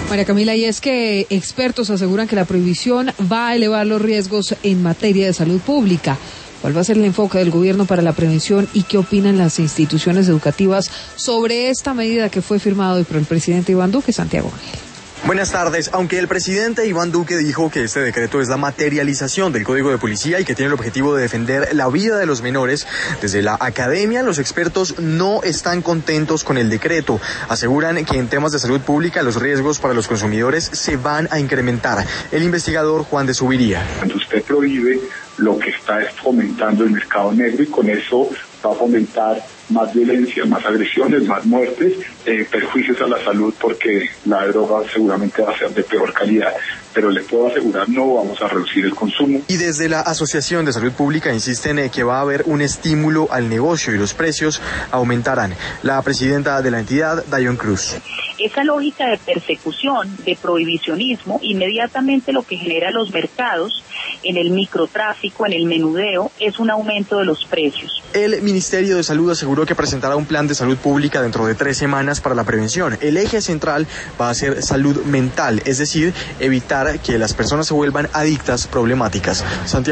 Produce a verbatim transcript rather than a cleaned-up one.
María Camila, y es que expertos aseguran que la prohibición va a elevar los riesgos en materia de salud pública. ¿Cuál va a ser el enfoque del gobierno para la prevención y qué opinan las instituciones educativas sobre esta medida que fue firmada hoy por el presidente Iván Duque? Santiago Ángel. Buenas tardes. Aunque el presidente Iván Duque dijo que este decreto es la materialización del Código de Policía y que tiene el objetivo de defender la vida de los menores, desde la academia los expertos no están contentos con el decreto. Aseguran que en temas de salud pública los riesgos para los consumidores se van a incrementar. El investigador Juan de Subiría. Cuando usted prohíbe, lo que está es fomentando el mercado negro y con eso va a fomentar más violencia, más agresiones, más muertes, eh, perjuicios a la salud, porque la droga seguramente va a ser de peor calidad, pero le puedo asegurar no vamos a reducir el consumo. Y desde la Asociación de Salud Pública insisten en que va a haber un estímulo al negocio y los precios aumentarán. La presidenta de la entidad, Dayon Cruz. Esa lógica de persecución, de prohibicionismo, inmediatamente lo que genera los mercados, en el microtráfico, en el menudeo, es un aumento de los precios. El Ministerio de Salud aseguró que presentará un plan de salud pública dentro de tres semanas para la prevención. El eje central va a ser salud mental, es decir, evitar que las personas se vuelvan adictas problemáticas. Santiago